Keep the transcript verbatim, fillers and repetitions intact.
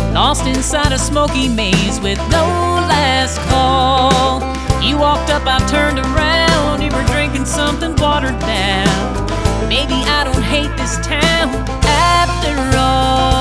lost inside a smoky maze with no last call. You walked up, I turned around, you were drinking something watered down. Maybe I don't hate this town after all.